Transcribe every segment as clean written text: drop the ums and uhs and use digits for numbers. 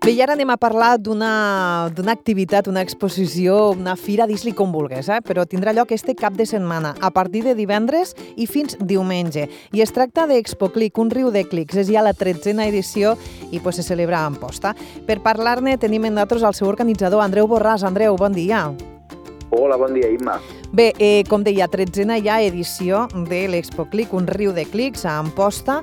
Bé, i ara anem a parlar d'una activitat, una exposició, una fira, dis-li com vulguis, però tindrà lloc este cap de setmana, a partir de divendres i fins diumenge. I es tracta d'ExpoClick, un riu de clics. És ja la 13a edició i se celebra a Amposta. Per parlar-ne tenim amb nosaltres el seu organitzador, Andreu Borràs. Andreu, bon dia. Hola, bon dia, Imma. Bé, com deia, 13a ja edició de l'ExpoClick, un riu de clics a Amposta.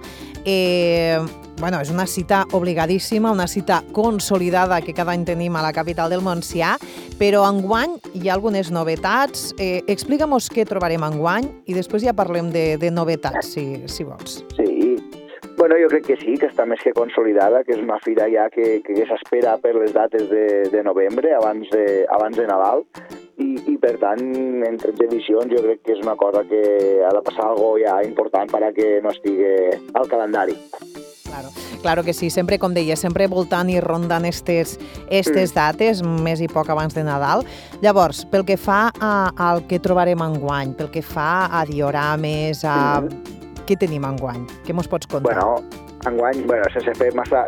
És una cita obligadíssima, una cita consolidada que cada any tenim a la capital del Montsià, però enguany hi ha algunes novetats. Explica'm-nos què trobarem enguany i després ja parlem de novetats, si vols. Sí, jo crec que sí, que està més que consolidada, que és una fira ja que s'espera per les dates de novembre, abans de Nadal, i per tant, en 13 edicions jo crec que és una cosa que ha de passar algo ja important perquè no estigui al calendari. Claro que sí, sempre, com deia, sempre voltant i rondant estes dates, més i poc abans de Nadal. Llavors, pel que fa al que trobarem enguany, pel que fa a diorames, què tenim enguany? Què mos pots contar? Enguany, sense fer massa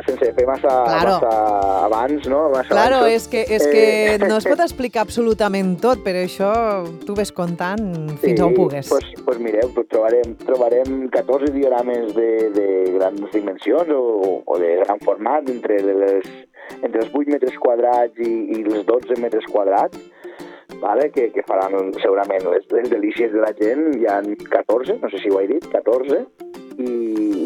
abans, no? Claro, és que no es pot explicar absolutament tot, però això tu ves contant fins on pugues. Doncs mireu, trobarem 14 diorames de grans dimensions o de gran format, entre els 8 metres quadrats i els 12 metres quadrats, que faran segurament les delícies de la gent. Hi ha 14, no sé si ho he dit, 14, i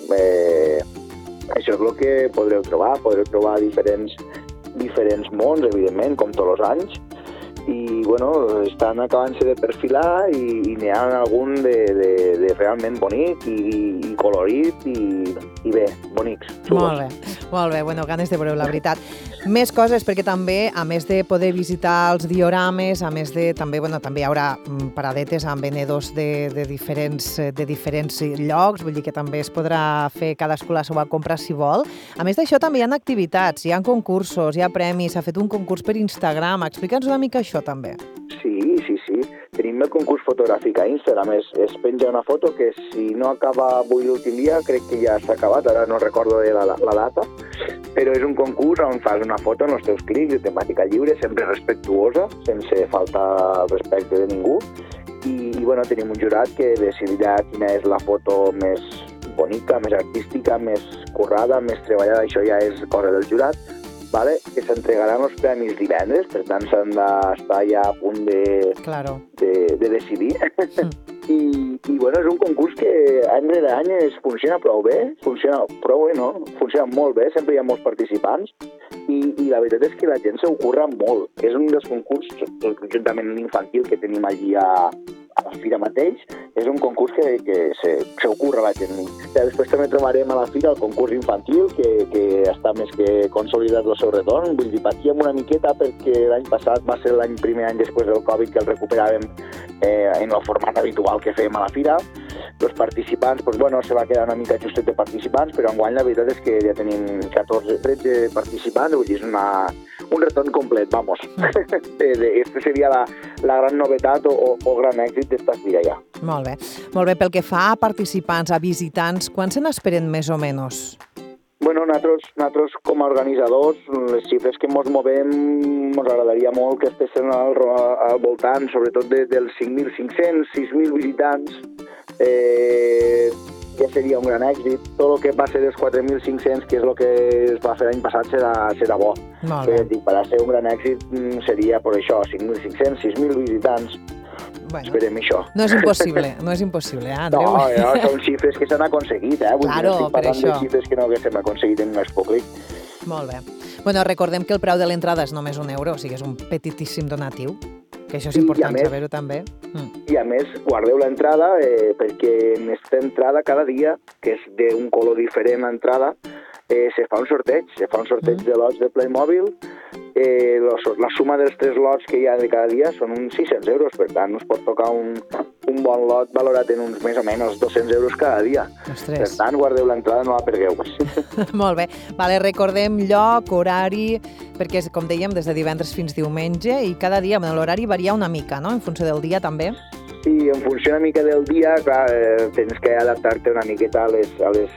això és el que podreu trobar. Podreu trobar diferents mons, evidentment, com tots els anys, i estan acabant-se de perfilar i n'hi ha algun de realment bonic i colorit i bé, bonics. Molt bé, ganes de veure la veritat. Més coses, perquè també, a més de poder visitar els diorames, a més de també hi haurà paradetes amb venedors de diferents llocs, vull dir que també es podrà fer cadascú la seva compra si vol. A més d'això també hi ha activitats, hi ha concursos, hi ha premis, s'ha fet un concurs per Instagram. Explica'ns una mica això també. Sí. Tenim el concurs fotogràfic a Instagram. Es penja una foto que si no acaba avui l'últim dia, crec que ja s'ha acabat, ara no recordo la data, però és un concurs on fas una foto amb els teus clics de temàtica lliure, sempre respectuosa, sense faltar respecte de ningú, i tenim un jurat que decidirà quina és la foto més bonica, més artística, més currada, més treballada. Això ja és cosa del jurat, que s'entregaran els premis divendres, per tant s'han d'estar ja a punt de decidir. I és un concurs que any rere any funciona prou bé, funciona molt bé, sempre hi ha molts participants, i la veritat és que la gent s'ho curra molt. És un dels concursos, juntament l'infantil que tenim allí a la fira mateix, és un concurs que s'ho curra la gent. Després també trobarem a la fira el concurs infantil, que està més que consolidat el seu retorn. Vull dir, patíem una miqueta perquè l'any passat va ser primer any després del Covid que el recuperàvem en el format habitual que fèiem a la fira. Els participants, se va quedar una mica justet de participants, però enguany la veritat és que ja tenim 13 participants, vull dir, és un retorn complet, vamos. Aquesta seria la gran novetat o gran èxit d'esta fira ja. Molt bé. Pel que fa a participants, a visitants, quants se n'esperen més o menys? Nosaltres com a organitzadors, les xifres que ens movem, ens agradaria molt que estiguessin al voltant, sobretot dels 5.500, 6.000 visitants. Ja seria un gran èxit. Tot el que passi dels 4.500, que és el que es va fer l'any passat, serà bo. Per a ser un gran èxit seria per això, 5.500, 6.000 visitants. Esperem això. No és impossible, Andreu? No, són xifres que s'han aconseguit, Claro, per això. Estic parlant de xifres que no haguéssim aconseguit en un ExpoClick. Molt bé. Recordem que el preu de l'entrada és només €1, o sigui, és un petitíssim donatiu, que això és important saber-ho també. I a més, guardeu l'entrada perquè en aquesta entrada cada dia, que és d'un color diferent l'entrada, se fa un sorteig de lots de Playmobil. La suma dels 3 lots que hi ha de cada dia són uns €600, per tant us pot tocar un bon lot valorat en uns més o menys €200 cada dia. Ostres. Per tant, guardeu l'entrada, no la pergueu. Molt bé. Recordem lloc, horari, perquè, com dèiem, des de divendres fins diumenge, i cada dia l'horari varia una mica, no?, en funció del dia també. Sí, en funció una mica del dia, clar, tens que adaptar-te una miqueta a les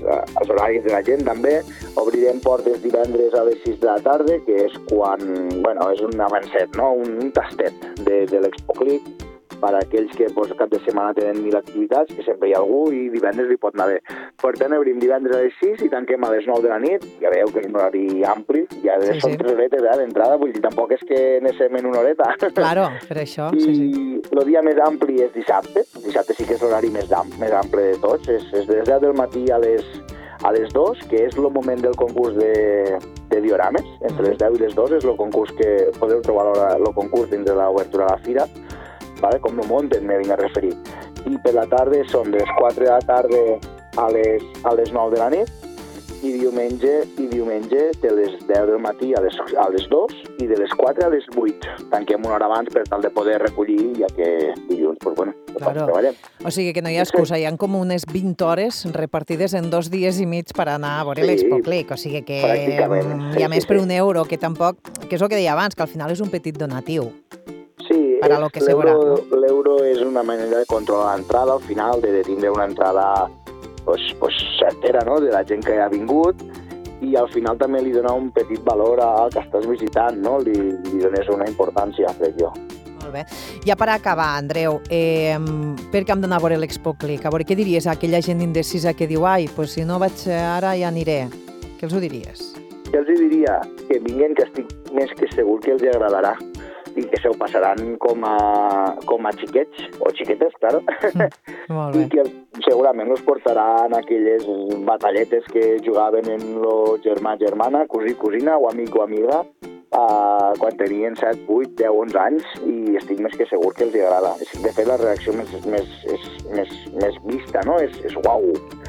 als horaris de la gent també. Obrirem portes divendres a les 6 de la tarda, que és quan, bueno, és un avancet, no? Un tastet de l'Expo Click per a aquells que cap de setmana tenen 1000 activitats, que sempre hi ha algú i divendres hi pot anar bé. Per tant, obrim divendres a les 6 i tanquem a les 9 de la nit. Ja veieu que és un horari ampli, ja són 3 horetes d'entrada, vull dir, tampoc és que anem en una horeta. Claro, per això, I el dia més ampli és dissabte. Dissabte sí que és l'horari més ample de tots. És de les 10 del matí a les 2, que és el moment del concurs de diorames. Entre les 10 i les 2 és el concurs que podeu trobar el concurs dins de l'obertura a la fira. Vale? Com no munten, me vinc a referir. I per la tarda són de les 4 de la tarda a les 9 de la nit i diumenge de les 10 del matí a les 2 i de les 4 a les 8. Tanquem una hora abans per tal de poder recollir, ja que dilluns, pues bueno, claro. Treballem. O sigui que no hi ha excusa, hi ha com unes 20 hores repartides en 2 dies i mig per anar a veure l'Expo Click, o sigui que i a més per €1, que tampoc, que és el que deia abans, que al final és un petit donatiu. Sí, l'euro és una manera de controlar l'entrada, al final, de tindre una entrada certera, no?, de la gent que ha vingut, i al final també li dona un petit valor al que estàs visitant, no?, li dones una importància, crec jo. Molt bé. Ja per acabar, Andreu, per què hem d'anar a veure l'Expo Click? A veure, què diries a aquella gent indecisa que diu pues si no vaig ara ja aniré? Què els ho diries? Jo els diria que vinguin, que estic més que segur que els agradarà i que se ho passaran com a xiquets, o xiquetes, claro. Molt bé. I que segurament els portaran aquelles batalletes que jugaven en lo germà, germana, cosí, cosina, o amic o amiga, quan tenien 7, 8, 10, 11 anys, i estic més que segur que els agrada. De fet, la reacció més vista, no? És uau,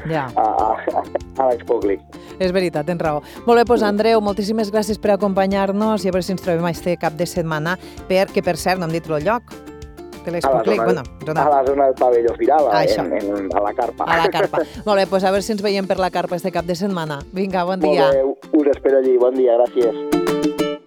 a l'Expo Click. És veritat, tens raó. Molt bé, doncs Andreu, moltíssimes gràcies per acompanyar-nos i a veure si ens trobem este cap de setmana, perquè, per cert, no hem dit el lloc de l'Expo Click. A la zona del pavelló Firal, a la carpa. A la carpa. Molt bé, doncs a veure si ens veiem per la carpa este cap de setmana. Vinga, bon dia. Molt bé, us espero allí. Bon dia, gràcies.